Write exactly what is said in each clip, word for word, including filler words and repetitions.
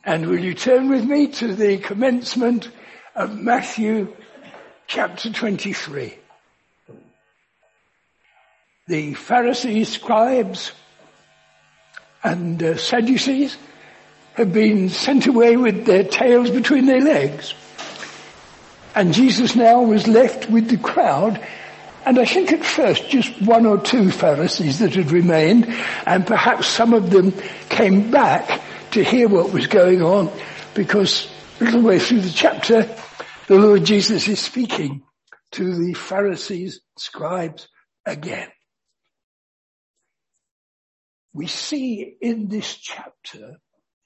And will you turn with me to the commencement of Matthew chapter twenty-three. The Pharisees, scribes and uh, Sadducees have been sent away with their tails between their legs. And Jesus now was left with the crowd, and I think at first just one or two Pharisees that had remained, and perhaps some of them came back to hear what was going on, because a little way through the chapter, the Lord Jesus is speaking to the Pharisees, scribes again. We see in this chapter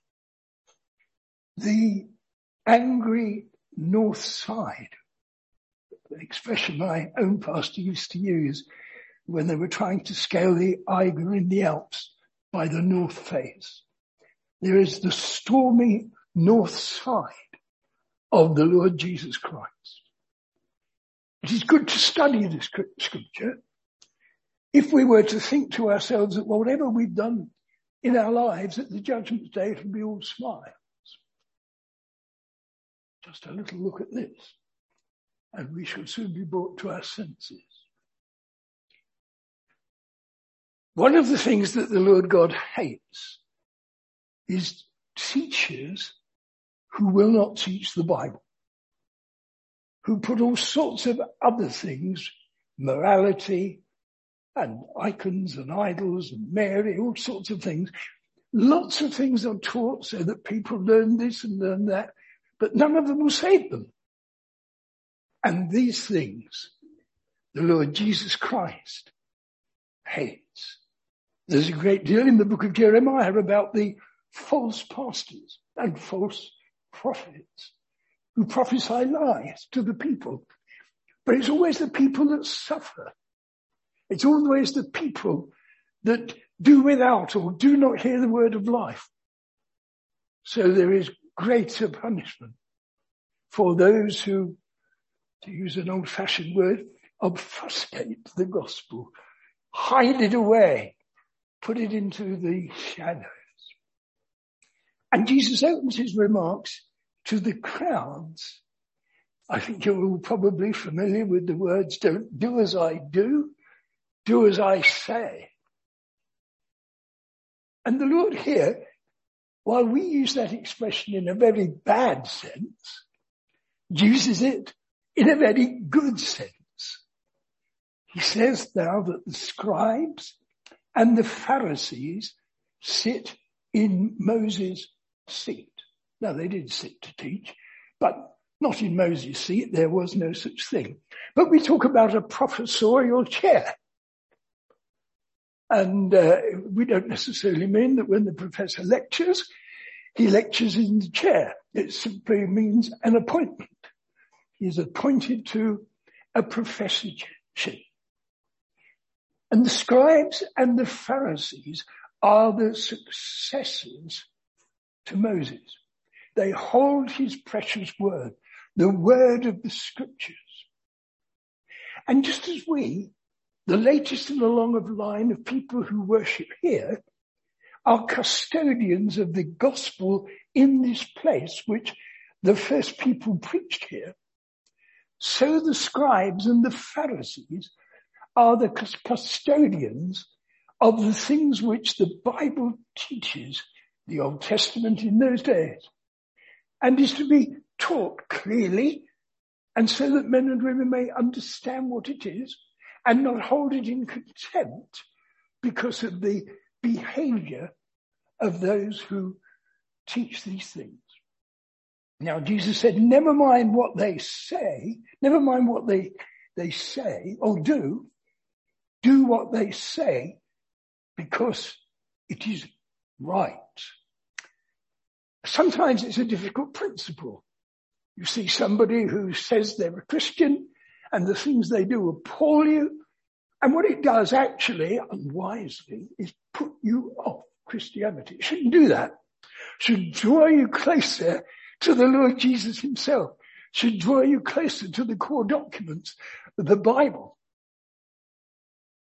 the angry north side, the expression my own pastor used to use when they were trying to scale the Eiger in the Alps by the north face. There is the stormy north side of the Lord Jesus Christ. It is good to study this scripture if we were to think to ourselves that whatever we've done in our lives at the judgment day, it will be all smiles. Just a little look at this, and we shall soon be brought to our senses. One of the things that the Lord God hates is teachers who will not teach the Bible, who put all sorts of other things, morality and icons and idols and Mary, all sorts of things. Lots of things are taught so that people learn this and learn that, but none of them will save them. And these things, the Lord Jesus Christ hates. There's a great deal in the book of Jeremiah about the false pastors and false prophets who prophesy lies to the people. But it's always the people that suffer. It's always the people that do without or do not hear the word of life. So there is greater punishment for those who, to use an old-fashioned word, obfuscate the gospel, hide it away, put it into the shadows. And Jesus opens his remarks to the crowds. I think you're all probably familiar with the words, don't do as I do, do as I say. And the Lord here, while we use that expression in a very bad sense, uses it in a very good sense. He says now that the scribes and the Pharisees sit in Moses' seat. Now, they did sit to teach, but not in Moses' seat. There was no such thing. But we talk about a professorial chair. And uh, we don't necessarily mean that when the professor lectures, he lectures in the chair. It simply means an appointment. He's appointed to a professorship. And the scribes and the Pharisees are the successors to Moses. They hold his precious word, the word of the scriptures. And just as we, the latest in a long line of people who worship here, are custodians of the gospel in this place, which the first people preached here, so the scribes and the Pharisees are the custodians of the things which the Bible teaches, the Old Testament in those days, and is to be taught clearly, and so that men and women may understand what it is and not hold it in contempt because of the behavior of those who teach these things. Now, Jesus said, never mind what they say, never mind what they, they say or do, do what they say because it is right. Sometimes it's a difficult principle. You see somebody who says they're a Christian and the things they do appall you. And what it does actually, unwisely, is put you off Christianity. It shouldn't do that. It should draw you closer to the Lord Jesus himself. It should draw you closer to the core documents of the Bible.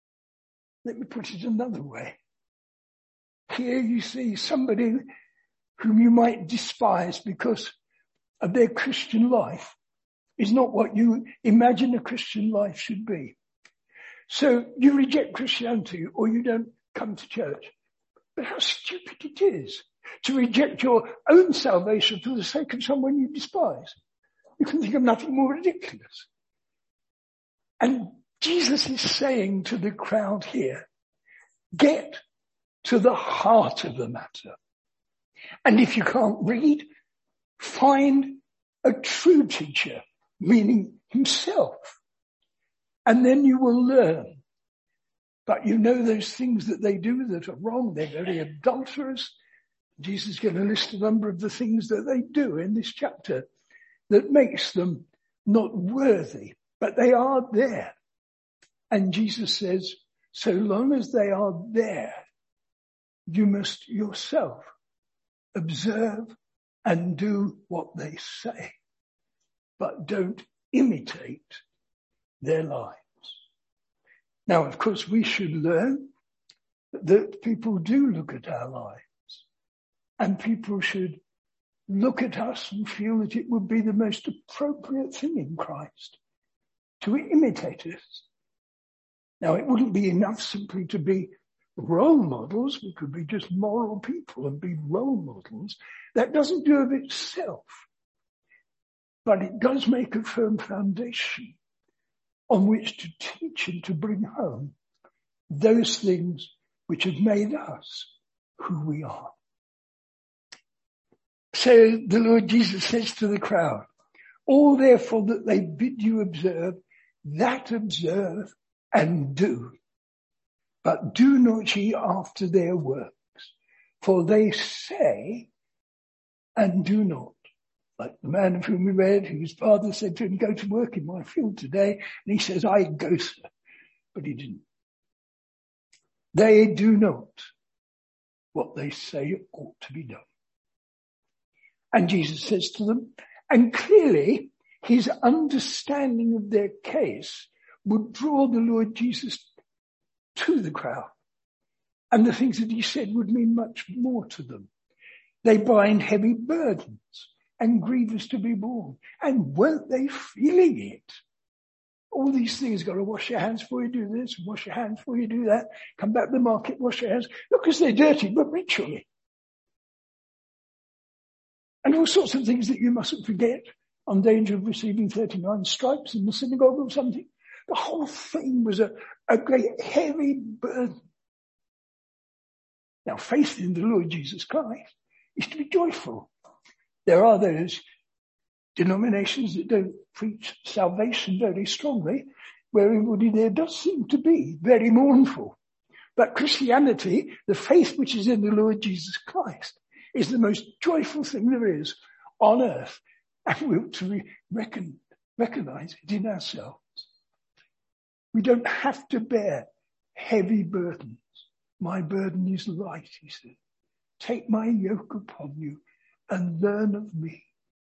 Let me put it another way. Here you see somebody whom you might despise because of their Christian life is not what you imagine a Christian life should be. So you reject Christianity or you don't come to church. But how stupid it is to reject your own salvation for the sake of someone you despise. You can think of nothing more ridiculous. And Jesus is saying to the crowd here, get to the heart of the matter. And if you can't read, find a true teacher, meaning himself. And then you will learn. But you know those things that they do that are wrong. They're very adulterous. Jesus is going to list a number of the things that they do in this chapter that makes them not worthy, but they are there. And Jesus says, so long as they are there, you must yourself observe and do what they say, but don't imitate their lives. Now, of course, we should learn that people do look at our lives, and people should look at us and feel that it would be the most appropriate thing in Christ to imitate us. Now, it wouldn't be enough simply to be role models. We could be just moral people and be role models. That doesn't do of itself. But it does make a firm foundation on which to teach and to bring home those things which have made us who we are. So the Lord Jesus says to the crowd, all therefore that they bid you observe, that observe and do. But do not ye after their works, for they say and do not. Like the man of whom we read, whose father said to him, go to work in my field today. And he says, I go, sir. But he didn't. They do not what they say ought to be done. And Jesus says to them, and clearly his understanding of their case would draw the Lord Jesus to the crowd. And the things that he said would mean much more to them. They bind heavy burdens and grievous to be borne. And weren't they feeling it? All these things, got to wash your hands before you do this, wash your hands before you do that, come back to the market, wash your hands. Not because they're dirty, but ritually. And all sorts of things that you mustn't forget, on danger of receiving thirty-nine stripes in the synagogue or something. The whole thing was a, a great heavy burden. Now, faith in the Lord Jesus Christ is to be joyful. There are those denominations that don't preach salvation very strongly, where everybody there does seem to be very mournful. But Christianity, the faith which is in the Lord Jesus Christ, is the most joyful thing there is on earth. And we ought to reckon, recognize it in ourselves. We don't have to bear heavy burdens. My burden is light, he said. Take my yoke upon you and learn of me,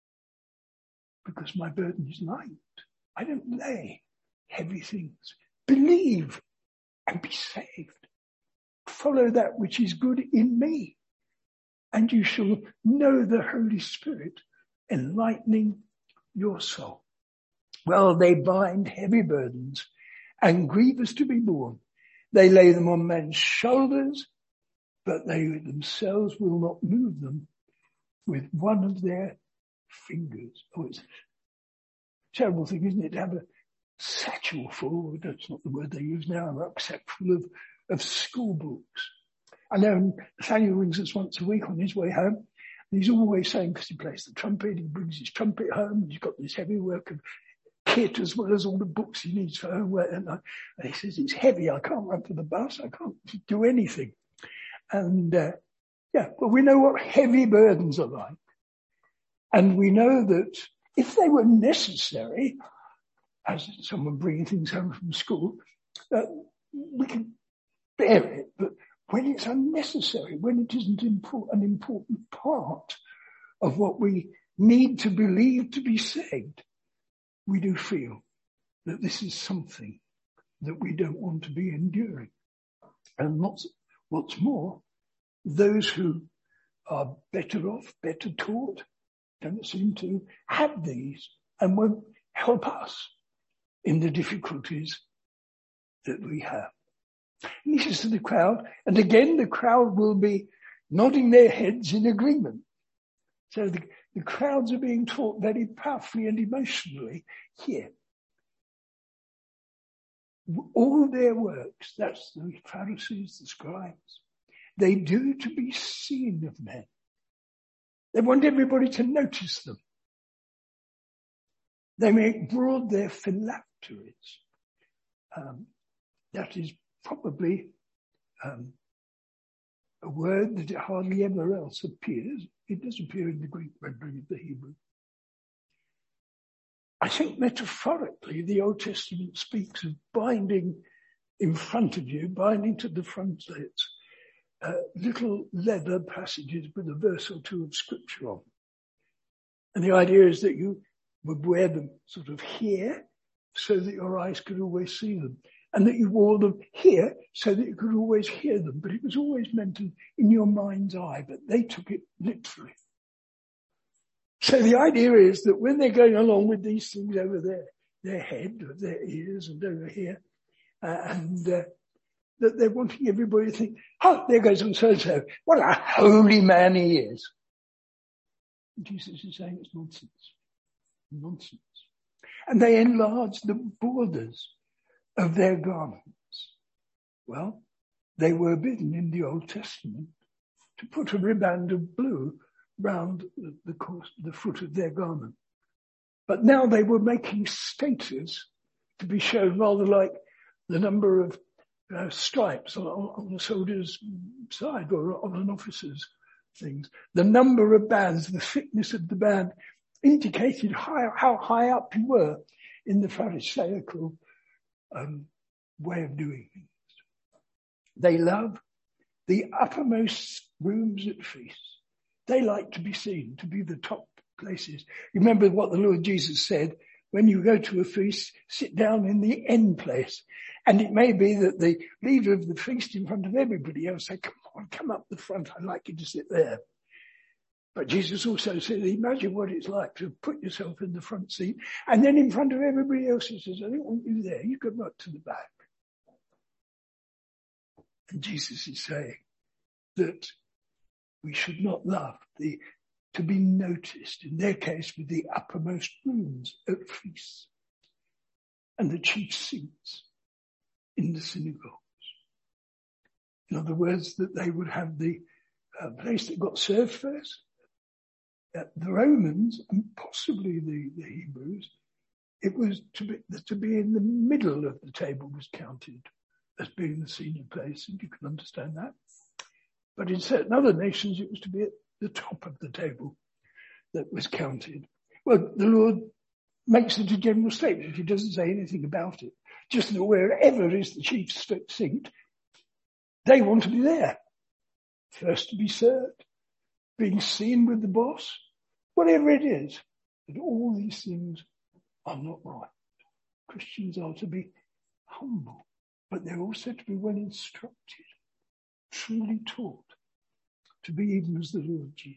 because my burden is light. I don't lay heavy things. Believe and be saved. Follow that which is good in me, and you shall know the Holy Spirit enlightening your soul. Well, they bind heavy burdens and grievous to be borne. They lay them on men's shoulders, but they themselves will not move them with one of their fingers. Oh, it's a terrible thing, isn't it, to have a satchel full, that's not the word they use now, a rucksack full of, of school books. I know Nathaniel rings us once a week on his way home, and he's always saying, because he plays the trumpet, he brings his trumpet home, and he's got this heavy work of kit as well as all the books he needs for homework. And, I, and he says, it's heavy, I can't run for the bus, I can't do anything. And uh, yeah, but we know what heavy burdens are like. And we know that if they were necessary, as someone bringing things home from school, uh, we can bear it. But when it's unnecessary, when it isn't import, an important part of what we need to believe to be saved, we do feel that this is something that we don't want to be enduring. And what's, what's more, those who are better off, better taught, don't seem to have these and won't help us in the difficulties that we have. And he says to the crowd, and again the crowd will be nodding their heads in agreement. So the, the crowds are being taught very powerfully and emotionally here. All their works, that's the Pharisees, the scribes, they do to be seen of men. They want everybody to notice them. They make broad their phylacteries. Um, that is probably um, a word that it hardly ever else appears. It does appear in the Greek rendering of the Hebrew. I think metaphorically the Old Testament speaks of binding in front of you, binding to the frontlets, uh, little leather passages with a verse or two of scripture on. And the idea is that you would wear them sort of here so that your eyes could always see them, and that you wore them here so that you could always hear them. But it was always meant to, in your mind's eye, but they took it literally. So the idea is that when they're going along with these things over their, their head, or their ears and over here, uh, and uh, that they're wanting everybody to think, oh, there goes on so-and-so. What a holy man he is. And Jesus is saying it's nonsense. Nonsense. And they enlarge the borders of their garments. Well, they were bidden in the Old Testament to put a riband of blue round the, the, course, the foot of their garment. But now they were making status to be shown rather like the number of uh, stripes on, on a soldier's side or on an officer's things. The number of bands, the thickness of the band indicated how, how high up you were in the Pharisaical um, way of doing things. They love the uppermost rooms at feasts. They like to be seen, to be the top places. You remember what the Lord Jesus said, when you go to a feast, sit down in the end place. And it may be that the leader of the feast in front of everybody else say, come on, come up the front, I'd like you to sit there. But Jesus also said, imagine what it's like to put yourself in the front seat, and then in front of everybody else he says, I don't want you there, you go right to the back. And Jesus is saying that we should not love the to be noticed, in their case with the uppermost rooms at feasts and the chief seats in the synagogues. In other words, that they would have the uh, place that got served first. Uh, the Romans, and possibly the, the Hebrews, it was to be, to be in the middle of the table was counted as being the senior place, and you can understand that. But in certain other nations, it was to be at the top of the table that was counted. Well, the Lord makes it a general statement. He doesn't say anything about it. Just that wherever is the chief seat, they want to be there. First to be served, being seen with the boss, whatever it is. But all these things are not right. Christians are to be humble, but they're also to be well instructed, truly taught, to be even as the Lord Jesus.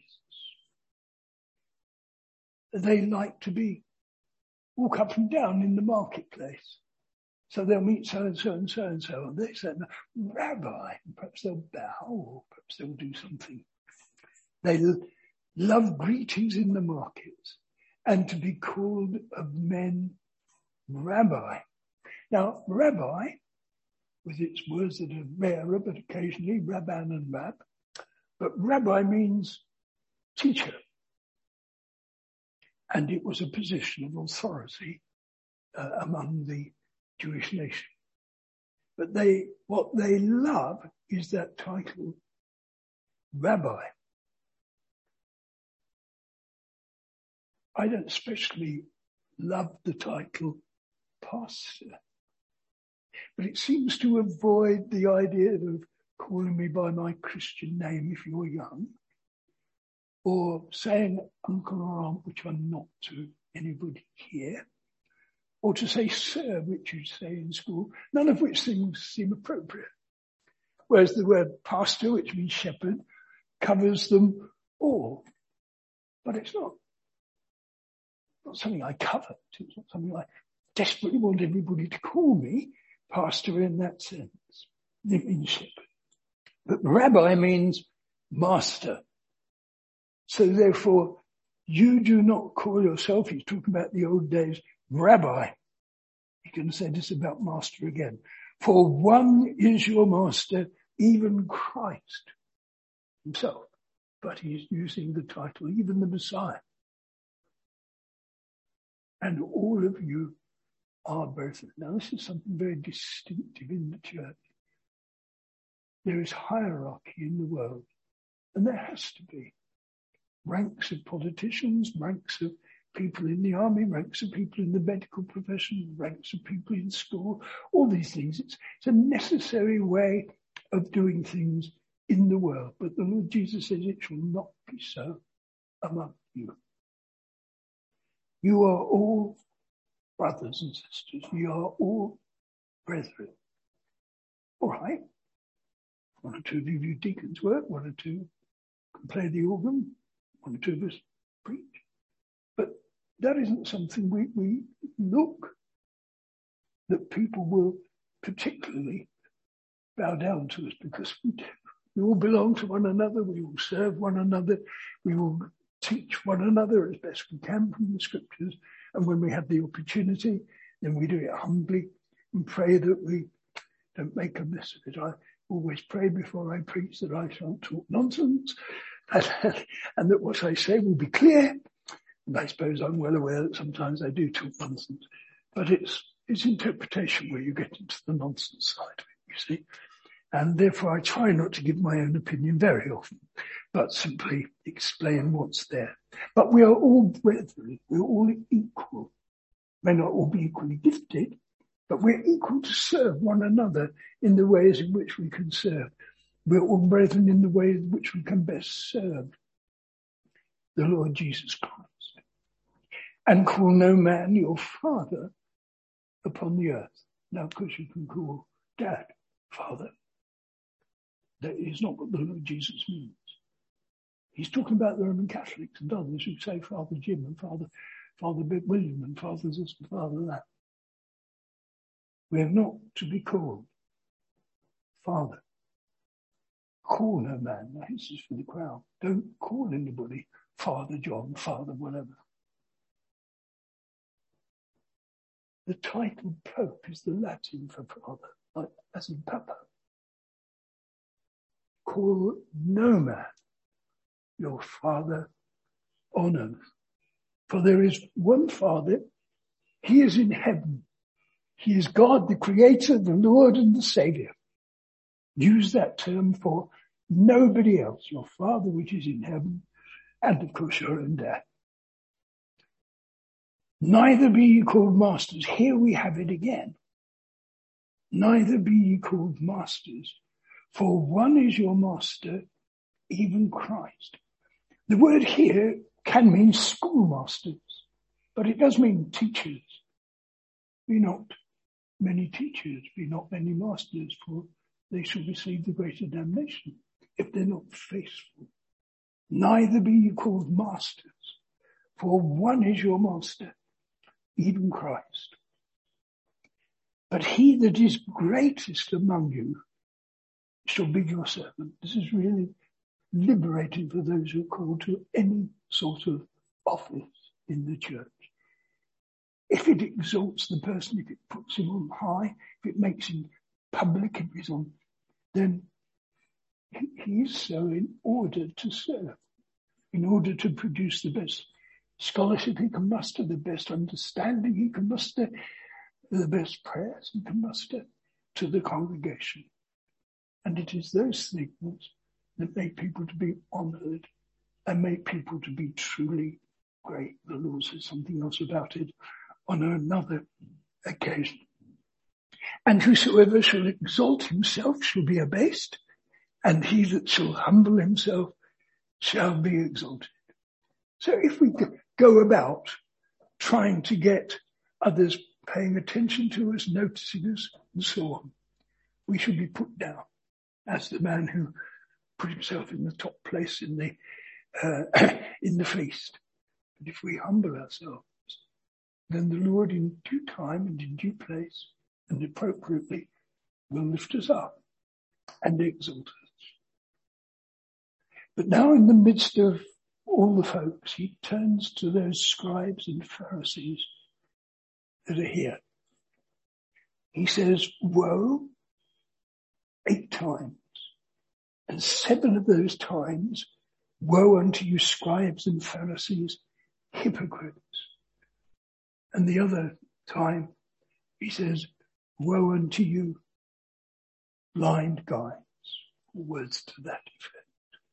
They like to be, walk up and down in the marketplace. So they'll meet so-and-so and so-and-so, and they say, Rabbi, perhaps they'll bow, or perhaps they'll do something. They love greetings in the markets, and to be called of men Rabbi. Now, Rabbi, with its words that are rarer, but occasionally Rabban and Rab, but Rabbi means teacher. And it was a position of authority uh, among the Jewish nation. But they, what they love is that title, Rabbi. I don't especially love the title pastor, but it seems to avoid the idea of calling me by my Christian name if you're young, or saying uncle or aunt, which I'm not to anybody here, or to say sir, which you say in school, none of which things seem appropriate. Whereas the word pastor, which means shepherd, covers them Or, but it's not, not something I covet. It's not something I desperately want everybody to call me pastor in that sense. It means shepherd. But rabbi means master. So therefore, you do not call yourself, he's talking about the old days, rabbi. You can say this about master again. For one is your master, even Christ himself. But he's using the title, even the Messiah. And all of you are brethren. Now this is something very distinctive in the church. There is hierarchy in the world, and there has to be. Ranks of politicians, ranks of people in the army, ranks of people in the medical profession, ranks of people in school, all these things. It's, it's a necessary way of doing things in the world. But the Lord Jesus says it shall not be so among you. You are all brothers and sisters. You are all brethren. All right. One or two of you do deacons' work. One or two can play the organ. One or two of us preach. But that isn't something we, we look that people will particularly bow down to us, because we do. We all belong to one another. We all serve one another. We all teach one another as best we can from the scriptures. And when we have the opportunity, then we do it humbly and pray that we don't make a mess of it. I always pray before I preach that I shan't talk nonsense and, and that what I say will be clear. And I suppose I'm well aware that sometimes I do talk nonsense, but it's, it's interpretation where you get into the nonsense side of it, you see. And therefore I try not to give my own opinion very often, but simply explain what's there. But we are all brethren. We're all equal. May not all be equally gifted, but we're equal to serve one another in the ways in which we can serve. We're all brethren in the ways in which we can best serve the Lord Jesus Christ. And call no man your father upon the earth. Now, of course, you can call dad father. That is not what the Lord Jesus means. He's talking about the Roman Catholics and others who say Father Jim and Father, Father William and Father this and Father that. We are not to be called Father. Call no man. Now, this is for the crowd. Don't call anybody Father John, Father whatever. The title Pope is the Latin for father, like as in Papa. Call no man your father on earth. For there is one Father, he is in heaven. He is God, the Creator, the Lord and the Saviour. Use that term for nobody else. Your Father which is in heaven, and of course your own dad. Neither be ye called masters. Here we have it again. Neither be ye called masters, for one is your master, even Christ. The word here can mean schoolmasters, but it does mean teachers. Be not many teachers, be not many masters, for they shall receive the greater damnation if they're not faithful. Neither be you called masters, for one is your master, even Christ. But he that is greatest among you shall be your servant. This is really liberating for those who are called to any sort of office in the church. If it exalts the person, if it puts him on high, if it makes him public, if he's on, then he is so in order to serve, in order to produce the best scholarship he can muster, the best understanding he can muster, the best prayers he can muster to the congregation. And it is those things that make people to be honoured and make people to be truly great. The Lord says something else about it on another occasion. And whosoever shall exalt himself shall be abased, and he that shall humble himself shall be exalted. So if we go about trying to get others paying attention to us, noticing us, and so on, we should be put down as the man who put himself in the top place in the uh, in the feast. But if we humble ourselves, then the Lord in due time and in due place and appropriately will lift us up and exalt us. But now in the midst of all the folks, he turns to those scribes and Pharisees that are here. He says, woe, eight times. And seven of those times, woe unto you scribes and Pharisees, hypocrites. And the other time, he says, woe unto you, blind guides. Words to that effect.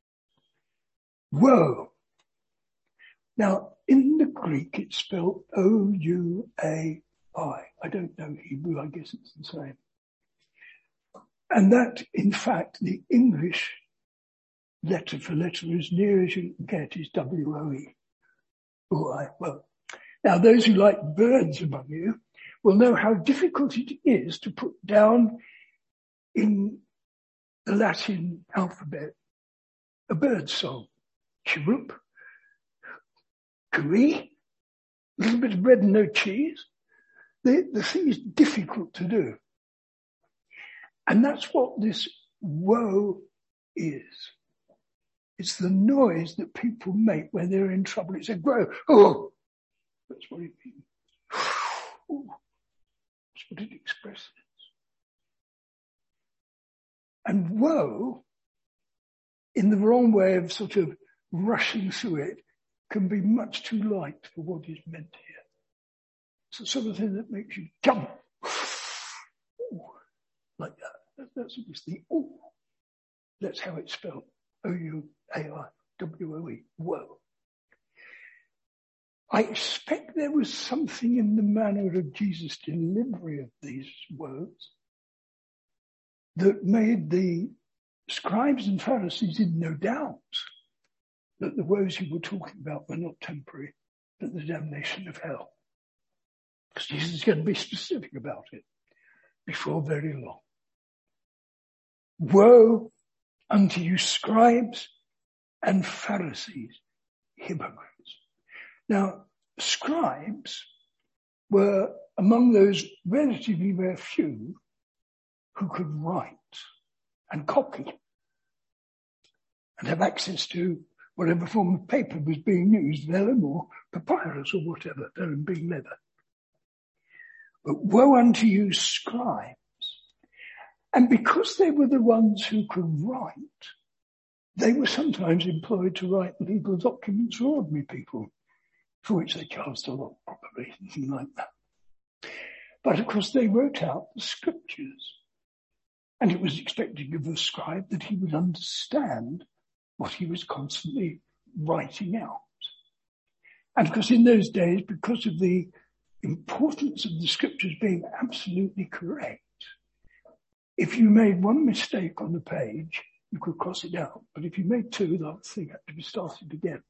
Woe. Now, in the Greek, it's spelled O U A I. I don't know Hebrew, I guess it's the same. And that, in fact, the English letter for letter, as near as you can get, is W O E. O I. Well, now those who like birds among you will know how difficult it is to put down in the Latin alphabet a bird song. Chirrup, cooee, a little bit of bread and no cheese. The, the thing is difficult to do. And that's what this woe is. It's the noise that people make when they're in trouble. It's a grow. Oh, that's what it means. Oh, that's what it expresses. And woe, in the wrong way of sort of rushing through it, can be much too light for what is meant here. It's the sort of thing that makes you jump. Ooh, like that. That's obviously, ooh. That's how it's spelled. O U A I W O E. Woe. I expect there was something in the manner of Jesus' delivery of these words that made the scribes and Pharisees in no doubt that the woes he were talking about were not temporary, but the damnation of hell. Because Jesus is going to be specific about it before very long. Woe unto you scribes and Pharisees, hypocrites. Now, scribes were among those relatively rare few who could write and copy and have access to whatever form of paper was being used, vellum or papyrus or whatever, vellum being leather. But woe unto you scribes. And because they were the ones who could write, they were sometimes employed to write legal documents for ordinary people, for which they charged a lot, probably, something like that. But of course they wrote out the scriptures. And it was expected of the scribe that he would understand what he was constantly writing out. And of course in those days, because of the importance of the scriptures being absolutely correct, if you made one mistake on the page, you could cross it out. But if you made two, the whole thing had to be started again.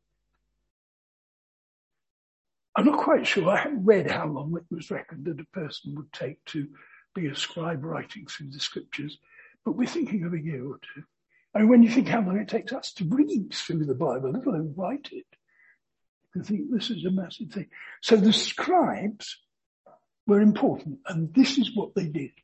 I'm not quite sure. I haven't read how long it was reckoned that a person would take to be a scribe writing through the scriptures, but we're thinking of a year or two. I mean, when you think how long it takes us to read through the Bible, let alone write it, you think this is a massive thing. So the scribes were important, and this is what they did.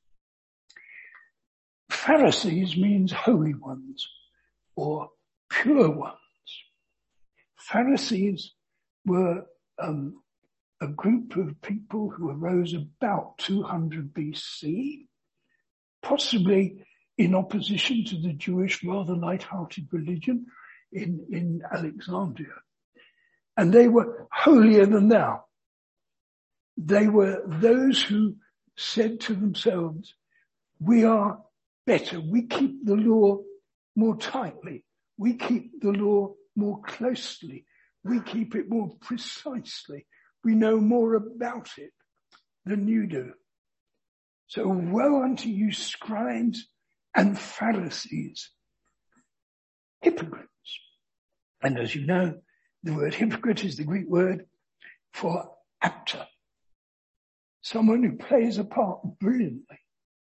Pharisees means holy ones or pure ones. Pharisees were um, a group of people who arose about two hundred B C, possibly in opposition to the Jewish rather light-hearted religion in, in Alexandria. And they were holier than thou. They were those who said to themselves, we are better. We keep the law more tightly. We keep the law more closely. We keep it more precisely. We know more about it than you do. So woe unto you scribes and Pharisees, hypocrites. And as you know, the word hypocrite is the Greek word for actor. Someone who plays a part brilliantly.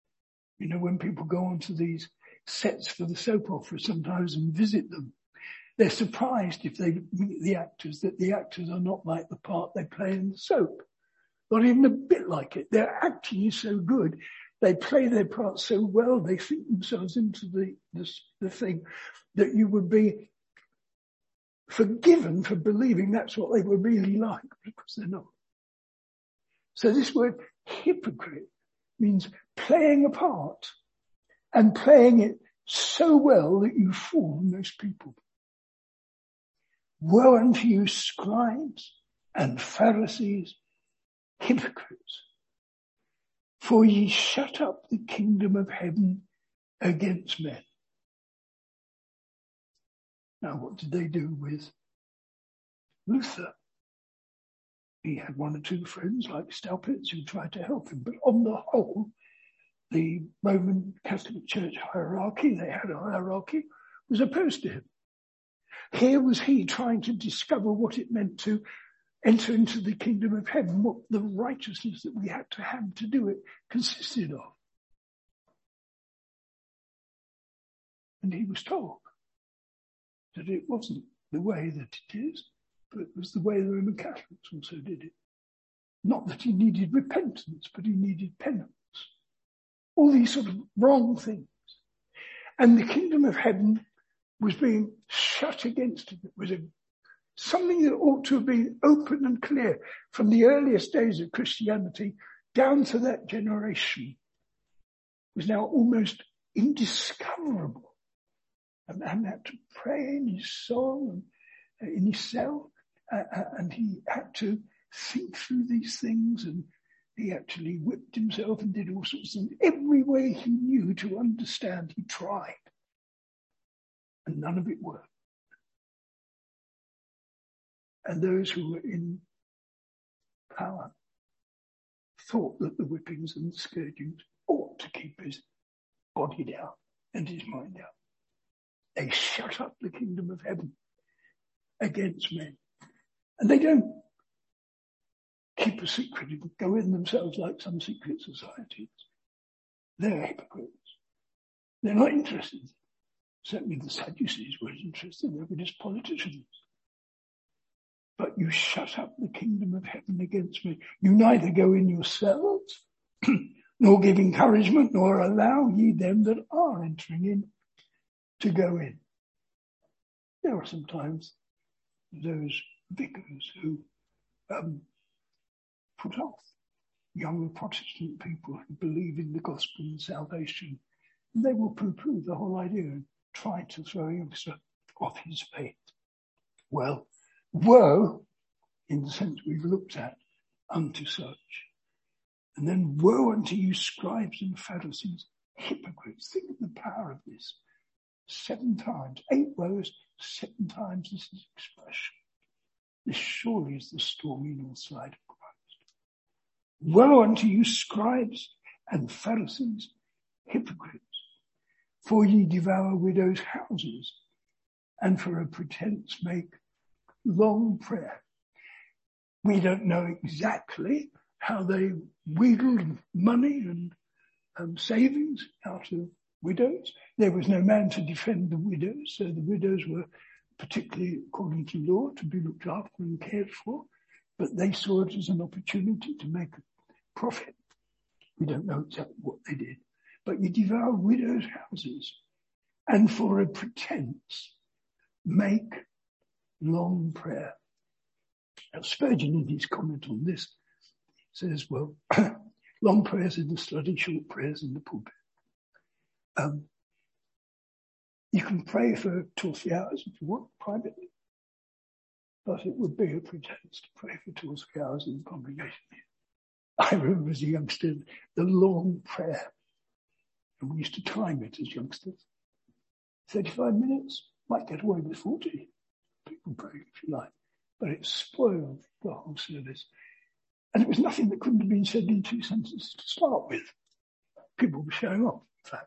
You know, when people go onto these sets for the soap opera sometimes and visit them, They're surprised if they meet the actors that the actors are not like the part they play in the soap. Not even a bit like it. Their acting is so good. They play their part so well. They think themselves into the, the, the thing that you would be forgiven for believing that's what they were really like, because they're not. So this word hypocrite means playing a part and playing it so well that you fool most people. Woe unto you, scribes and Pharisees, hypocrites, for ye shut up the kingdom of heaven against men. Now, what did they do with Luther? He had one or two friends like Staupitz who tried to help him, but on the whole, the Roman Catholic Church hierarchy, they had a hierarchy, was opposed to him. Here was he trying to discover what it meant to enter into the kingdom of heaven, what the righteousness that we had to have to do it consisted of. And he was told that it wasn't the way that it is, but it was the way the Roman Catholics also did it. Not that he needed repentance, but he needed penance. All these sort of wrong things. And the kingdom of heaven was being shut against him. It was a, something that ought to have been open and clear from the earliest days of Christianity down to that generation. It was now almost indiscoverable. A man had to pray in his soul and in his cell, uh, and he had to think through these things, and he actually whipped himself and did all sorts of things. Every way he knew to understand, he tried. And none of it worked. And those who were in power thought that the whippings and the scourgings ought to keep his body down and his mind down. They shut up the kingdom of heaven against men. And they don't keep a secret and go in themselves like some secret societies. They're hypocrites. They're not interested. Certainly the Sadducees weren't interested. They were just politicians. But you shut up the kingdom of heaven against me. You neither go in yourselves, nor give encouragement, nor allow ye them that are entering in to go in. There are sometimes those vicars who um, put off young Protestant people who believe in the gospel and salvation. And they will poo-poo the whole idea and try to throw a youngster off his faith. Well, woe, in the sense we've looked at, unto such. And then woe unto you, scribes and Pharisees, hypocrites. Think of the power of this. Seven times, eight woes, seven times this is expression. This surely is the stormy north side of Christ. Woe unto you, scribes and Pharisees, hypocrites, for ye devour widows' houses, and for a pretense make long prayer. We don't know exactly how they wheedled money and um, savings out of widows. There was no man to defend the widows, so the widows were particularly, according to law, to be looked after and cared for, but they saw it as an opportunity to make a profit. We don't know exactly what they did. But you devour widows' houses, and for a pretense make long prayer. Now Spurgeon, in his comment on this, says, well, long prayers in the study, short prayers in the pulpit. Um, you can pray for two or three hours if you want, privately, but it would be a pretense to pray for two or three hours in the congregation. I remember as a youngster, the long prayer. And we used to time it as youngsters. thirty-five minutes, might get away with forty. People pray if you like. But it spoiled the whole service. And it was nothing that couldn't have been said in two sentences to start with. People were showing off, in fact.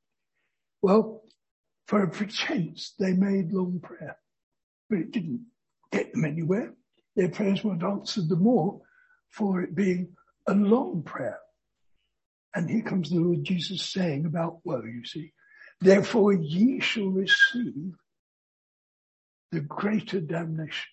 Well, for a pretense, they made long prayer. But it didn't get them anywhere. Their prayers weren't answered the more for it being a long prayer. And here comes the Lord Jesus saying about woe, you see. Therefore ye shall receive the greater damnation.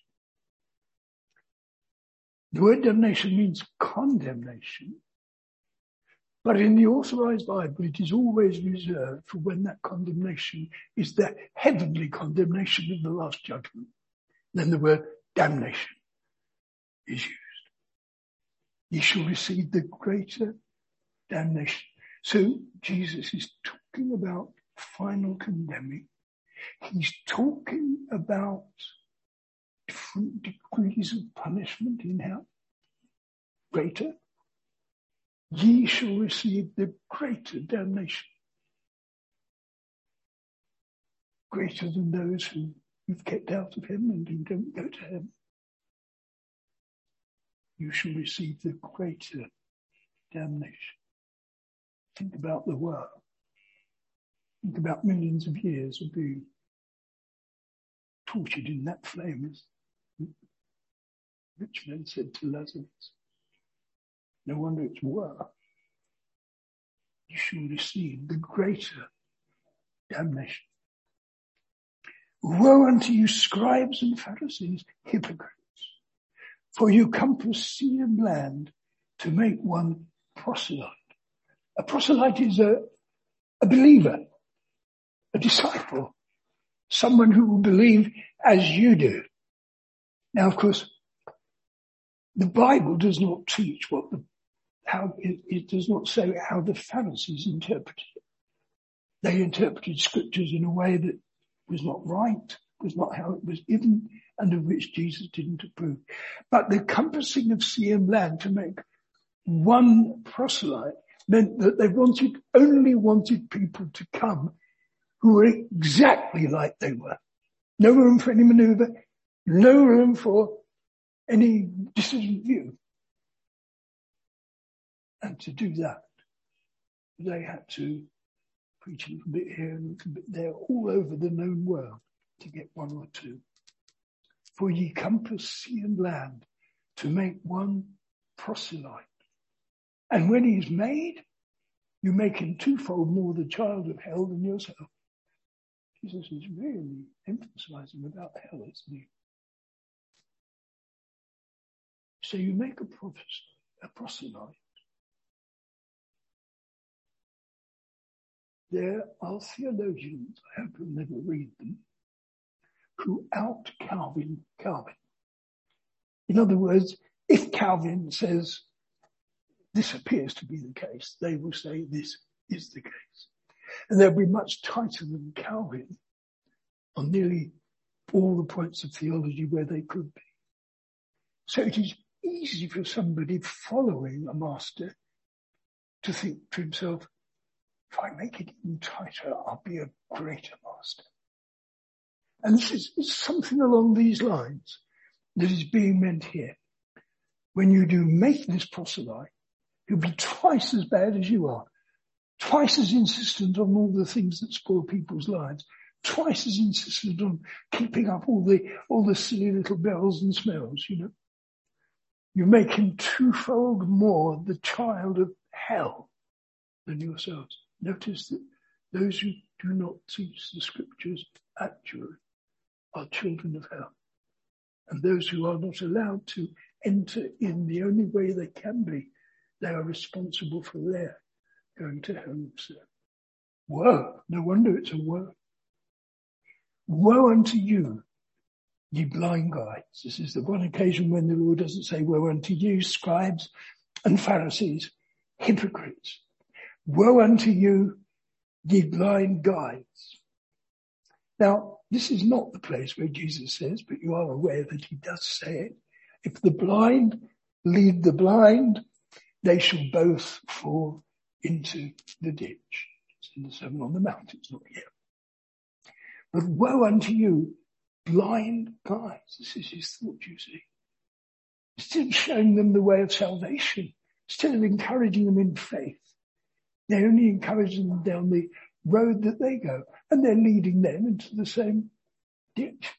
The word damnation means condemnation, but in the Authorized Bible, it is always reserved for when that condemnation is the heavenly condemnation of the last judgment. Then the word damnation is used. Ye shall receive the greater damnation. So Jesus is talking about final condemning. He's talking about different degrees of punishment in hell. Greater. Ye shall receive the greater damnation. Greater than those who you've kept out of him and who don't go to heaven. You shall receive the greater damnation. Think about the world. Think about millions of years of being tortured in that flame, as rich men said to Lazarus. No wonder it's worse. You shall receive the greater damnation. Woe unto you, scribes and Pharisees, hypocrites! For you compass sea and land to make one proselyte. A proselyte is a, a believer, a disciple, someone who will believe as you do. Now, of course, the Bible does not teach what the, how, it, it does not say how the Pharisees interpreted it. They interpreted scriptures in a way that was not right, was not how it was given, and of which Jesus didn't approve. But the compassing of sea and land to make one proselyte meant that they wanted, only wanted people to come who were exactly like they were. No room for any maneuver, no room for any dissident view. And to do that, they had to preach a little bit here and a little bit there, all over the known world, to get one or two. For ye compass sea and land to make one proselyte. And when he's made, you make him twofold more the child of hell than yourself. Jesus is really emphasizing about hell, isn't he? So you make a prophet, a proselyte. There are theologians, I hope you'll never read them, who out Calvin Calvin. In other words, if Calvin says this appears to be the case, they will say this is the case. And they'll be much tighter than Calvin on nearly all the points of theology where they could be. So it is easy for somebody following a master to think to himself, if I make it even tighter, I'll be a greater master. And this is it's something along these lines that is being meant here. When you do make this proselyte, he'll be twice as bad as you are, twice as insistent on all the things that spoil people's lives, twice as insistent on keeping up all the all the silly little bells and smells, you know. You make him twofold more the child of hell than yourselves. Notice that those who do not teach the scriptures accurately are children of hell. And those who are not allowed to enter in the only way they can be, they are responsible for their going to hell also. Woe! No wonder it's a woe. Woe unto you, ye blind guides. This is the one occasion when the Lord doesn't say woe unto you, scribes and Pharisees, hypocrites. Woe unto you, ye blind guides. Now, this is not the place where Jesus says, but you are aware that he does say it. If the blind lead the blind, they shall both fall into the ditch. It's in the Sermon on the Mount, it's not here. But woe unto you, blind guides. This is his thought, you see. Still showing them the way of salvation, still encouraging them in faith. They're only encouraging them down the road that they go, and they're leading them into the same ditch,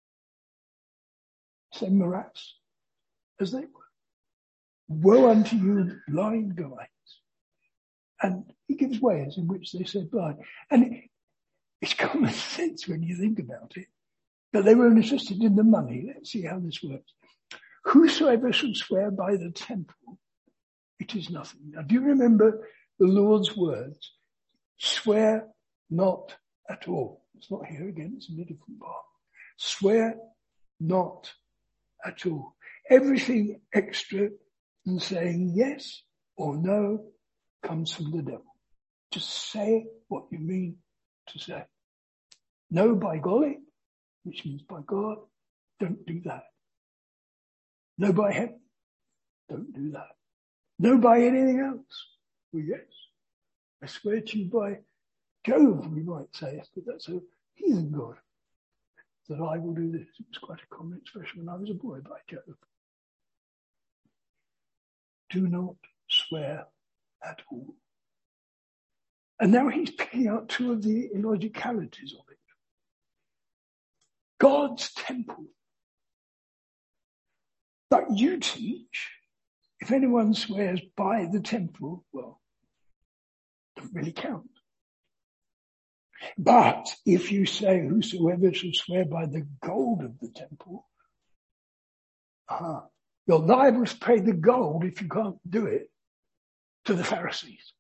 same morass as they were. Woe unto you, blind guides. And he gives ways in which they say blind. And it, it's common sense when you think about it. But they were interested in the money. Let's see how this works. Whosoever shall swear by the temple, it is nothing. Now, do you remember the Lord's words? Swear not at all. It's not here again. It's in a different part. Swear not at all. Everything extra than saying yes or no comes from the devil. Just say what you mean to say. No, by golly, which means by God, don't do that. No, by heaven, don't do that. No, by anything else. Well, yes, I swear to you by Jove, we might say, but that's a heathen god, that I will do this. It was quite a common expression when I was a boy, by Jove. Do not swear at all. And now he's picking out two of the illogicalities of it. God's temple. But you teach, if anyone swears by the temple, well, doesn't really count. But if you say, whosoever shall swear by the gold of the temple, uh-huh, you're liable to pay the gold if you can't do it to the Pharisees.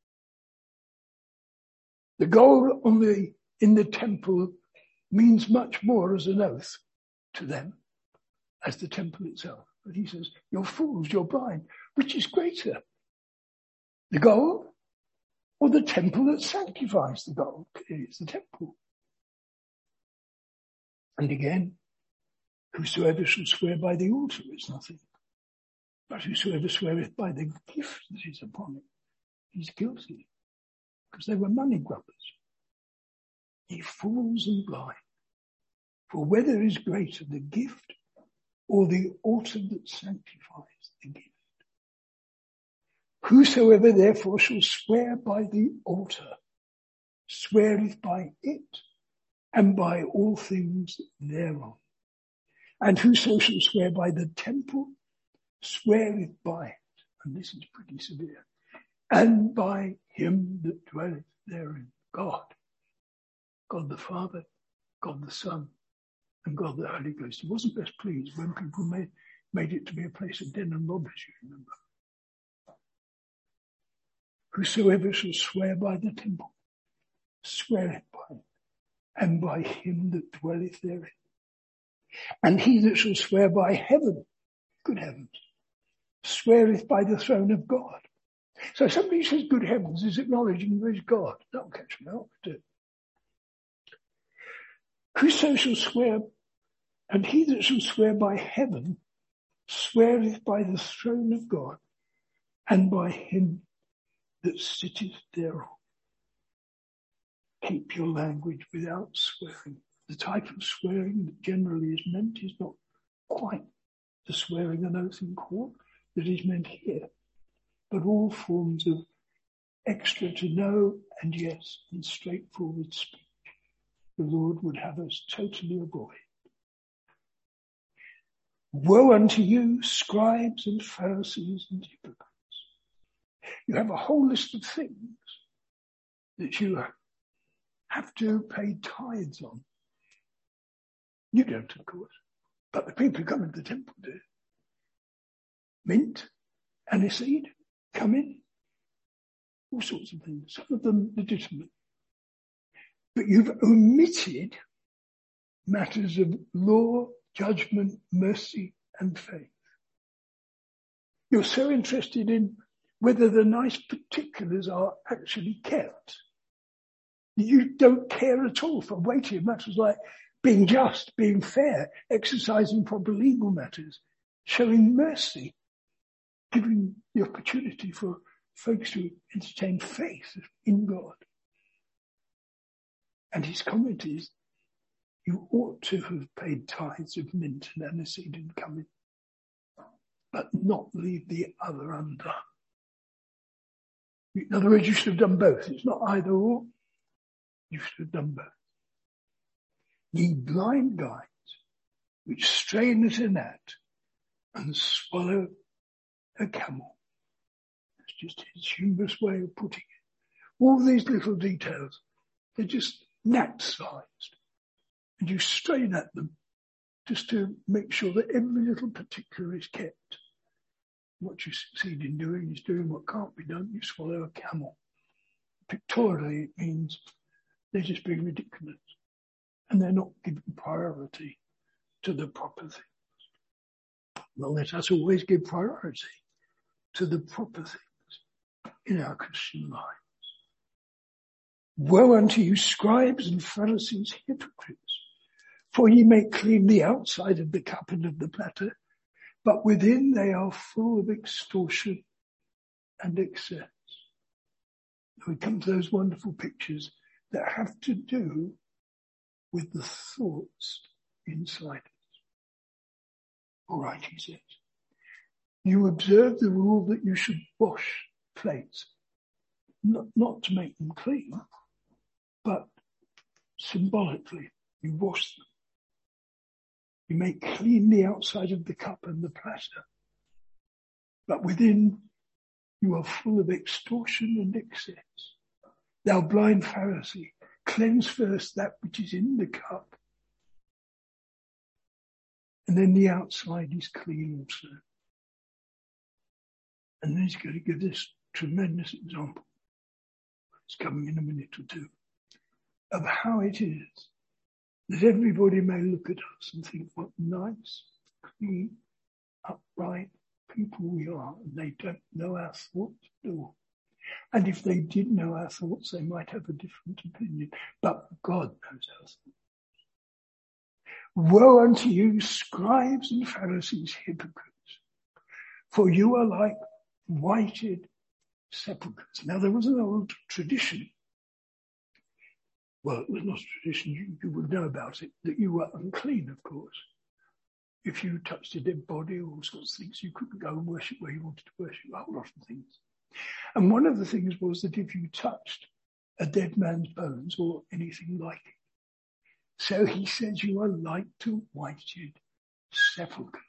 The gold on the, in the temple means much more as an oath to them as the temple itself. But he says, you're fools, you're blind. Which is greater? The gold or the temple that sanctifies the gold? It's the temple. And again, whosoever shall swear by the altar is nothing. But whosoever sweareth by the gift that is upon it, he's guilty. Because they were money grubbers. Ye fools and blind. For whether is greater the gift or the altar that sanctifies the gift? Whosoever therefore shall swear by the altar, sweareth by it, and by all things thereon. And whoso shall swear by the temple, sweareth by it. And this is pretty severe. And by him that dwelleth therein, God. God the Father, God the Son, and God the Holy Ghost. He wasn't best pleased when people made, made it to be a place of den and robbers, you remember. Whosoever shall swear by the temple, sweareth by it, and by him that dwelleth therein. And he that shall swear by heaven, good heavens, sweareth by the throne of God. So somebody who says good heavens is acknowledging there is God. That'll catch me out. Whoso shall swear, and he that shall swear by heaven, sweareth by the throne of God, and by him that sitteth thereon. Keep your language without swearing. The type of swearing that generally is meant is not quite the swearing an oath in court that is meant here, but all forms of extra to no and yes and straightforward speech the Lord would have us totally avoid. Woe unto you, scribes and Pharisees and hypocrites. You have a whole list of things that you have to pay tithes on. You don't, of course, but the people who come into the temple do. Mint, aniseed, cumin, all sorts of things, some of them legitimate. But you've omitted matters of law, judgment, mercy, and faith. You're so interested in whether the nice particulars are actually kept. You don't care at all for weightier matters like being just, being fair, exercising proper legal matters, showing mercy, giving the opportunity for folks to entertain faith in God. And his comment is, you ought to have paid tithes of mint and aniseed and cumin, but not leave the other undone. In other words, you should have done both. It's not either or. You should have done both. Ye blind guides, which strain at a gnat and swallow a camel. That's just his humorous way of putting it. All these little details, they're just gnat-sized and you strain at them just to make sure that every little particular is kept. What you succeed in doing is doing what can't be done. You swallow a camel. Pictorially, it means they're just being ridiculous. And they're not giving priority to the proper things. Well, let us always give priority to the proper things in our Christian lives. Woe unto you, scribes and Pharisees, hypocrites, for ye make clean the outside of the cup and of the platter, but within they are full of extortion and excess. We come to those wonderful pictures that have to do with the thoughts inside us. All right, he says, you observe the rule that you should wash plates, not, not to make them clean, but symbolically, you wash them. You make clean the outside of the cup and the platter, but within you are full of extortion and excess. Thou blind Pharisee, cleanse first that which is in the cup, and then the outside is clean also. And then he's going to give this tremendous example. It's coming in a minute or two, of how it is that everybody may look at us and think what nice, clean, upright people we are, and they don't know our thoughts at all. And if they did know our thoughts, they might have a different opinion. But God knows our thoughts. Woe unto you, scribes and Pharisees, hypocrites, for you are like whited sepulchres. Now there was an old tradition. Well, it was not a tradition, you, you would know about it, that you were unclean, of course. If you touched a dead body or all sorts of things, you couldn't go and worship where you wanted to worship, a whole lot of things. And one of the things was that if you touched a dead man's bones or anything like it, so he says you are like to whited sepulchres.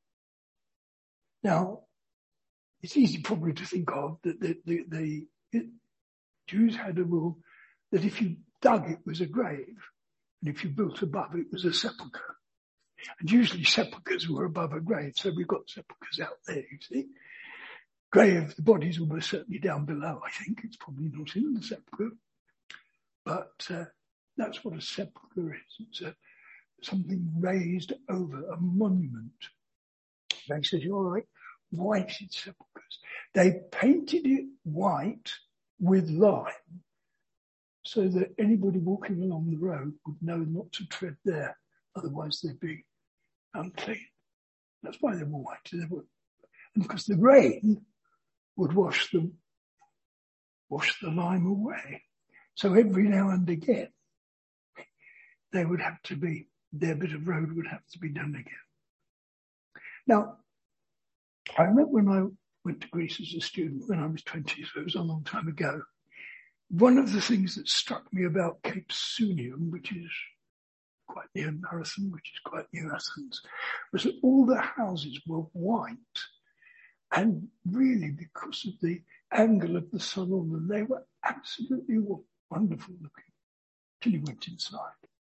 Now, it's easy probably to think of that the, the, the it, Jews had a rule that if you dug, it was a grave, and if you built above, it was a sepulchre. And usually sepulchres were above a grave, so we've got sepulchres out there, you see. Grave, the body's almost certainly down below, I think. It's probably not in the sepulchre. But uh, that's what a sepulchre is. It's a, something raised over, a monument. They said, you're right, whited sepulchres. They painted it white with lime so that anybody walking along the road would know not to tread there. Otherwise they'd be unclean. That's why they were white. They were, and because the rain would wash them, wash the lime away. So every now and again, they would have to be, their bit of road would have to be done again. Now, I remember when I went to Greece as a student when I was twenty, so it was a long time ago. One of the things that struck me about Cape Sunium, which is quite near Marathon, which is quite near Athens, was that all the houses were white. And really, because of the angle of the sun on them, they were absolutely wonderful looking till you went inside.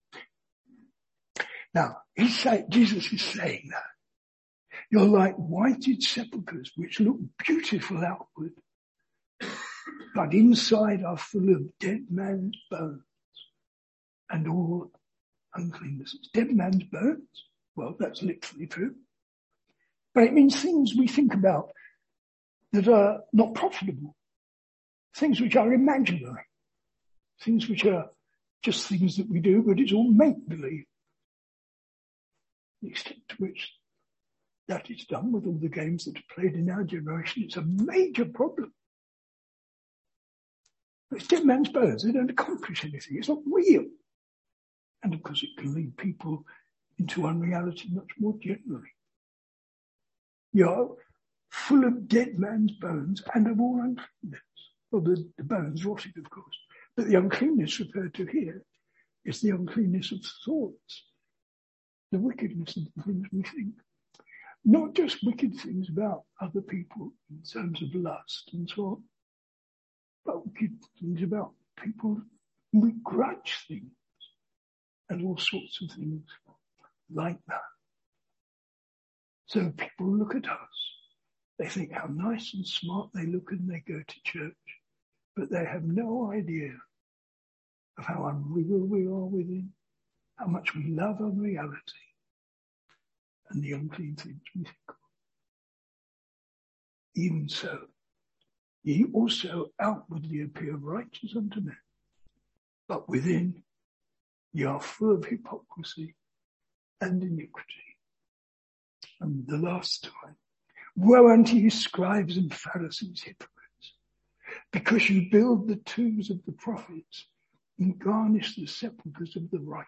Now, he's say, Jesus is saying that. You're like whited sepulchres, which look beautiful outward, but inside are full of dead man's bones and all uncleannesses. Dead man's bones? Well, that's literally true. But it means things we think about that are not profitable. Things which are imaginary. Things which are just things that we do, but it's all make-believe. The extent to which that is done with all the games that are played in our generation, it's a major problem. It's dead man's bones. They don't accomplish anything. It's not real. And of course it can lead people into unreality much more generally. You're full of dead man's bones and of all uncleanness. Well, the, the bones rotted, of course. But the uncleanness referred to here is the uncleanness of thoughts, the wickedness of the things we think. Not just wicked things about other people in terms of lust and so on, but wicked things about people. We grudge things and all sorts of things like that. So people look at us. They think how nice and smart they look and they go to church, but they have no idea of how unreal we are within, how much we love unreality, and the unclean things we think of. Even so, ye also outwardly appear righteous unto men, but within ye are full of hypocrisy and iniquity. And the last time, woe unto you, scribes and Pharisees, hypocrites, because you build the tombs of the prophets and garnish the sepulchres of the righteous.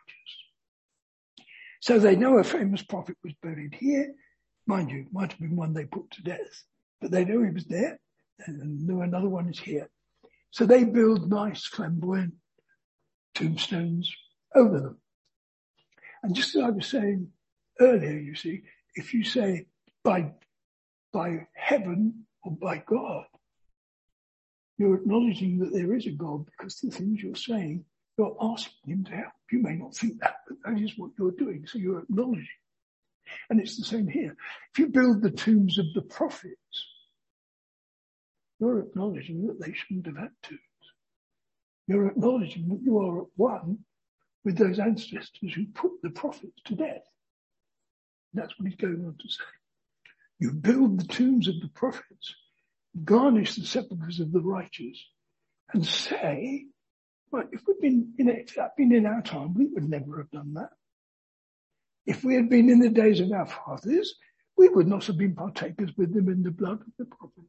So they know a famous prophet was buried here. Mind you, it might have been one they put to death, but they know he was there, and know another one is here. So they build nice, flamboyant tombstones over them. And just as I was saying earlier, you see, if you say by, by heaven or by God, you're acknowledging that there is a God, because the things you're saying, you're asking him to help. You may not think that, but that is what you're doing. So you're acknowledging. And it's the same here. If you build the tombs of the prophets, you're acknowledging that they shouldn't have had tombs. You're acknowledging that you are at one with those ancestors who put the prophets to death. And that's what he's going on to say. You build the tombs of the prophets, garnish the sepulchres of the righteous, and say, well, if we'd been in, it, if that been in our time, we would never have done that. If we had been in the days of our fathers, we would not have been partakers with them in the blood of the prophets.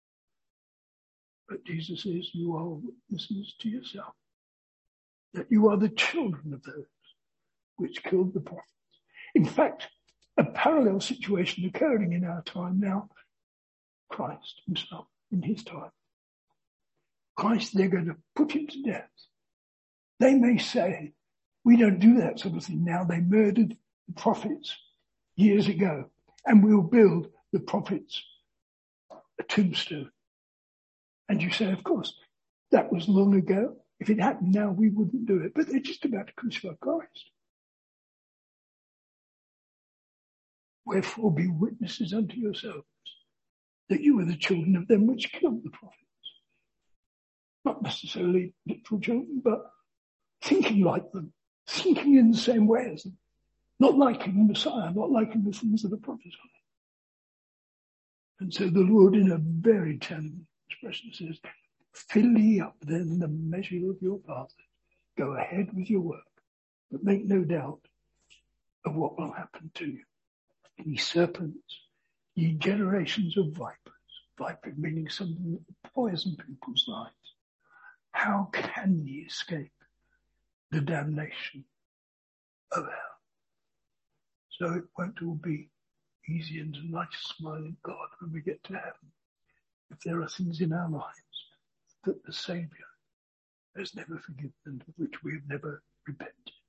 But Jesus says, you are witnesses to yourself, that you are the children of those which killed the prophets. In fact, a parallel situation occurring in our time now, Christ himself in his time. Christ, they're going to put him to death. They may say, we don't do that sort of thing now. They murdered the prophets years ago, and we'll build the prophets a tombstone. And you say, of course, that was long ago. If it happened now, we wouldn't do it. But they're just about to crucify Christ. Wherefore be witnesses unto yourselves that you are the children of them which killed the prophets. Not necessarily literal children, but thinking like them, thinking in the same way as them, not liking the Messiah, not liking the things that are prophesied. And so the Lord, in a very telling expression, says, fill ye up then the measure of your fathers. Go ahead with your work, but make no doubt of what will happen to you. Ye serpents, ye generations of vipers, viper meaning something that poison people's lives. How can ye escape the damnation of hell? So it won't all be easy and a nice smiling God when we get to heaven. If there are things in our lives that the Saviour has never forgiven and of which we have never repented.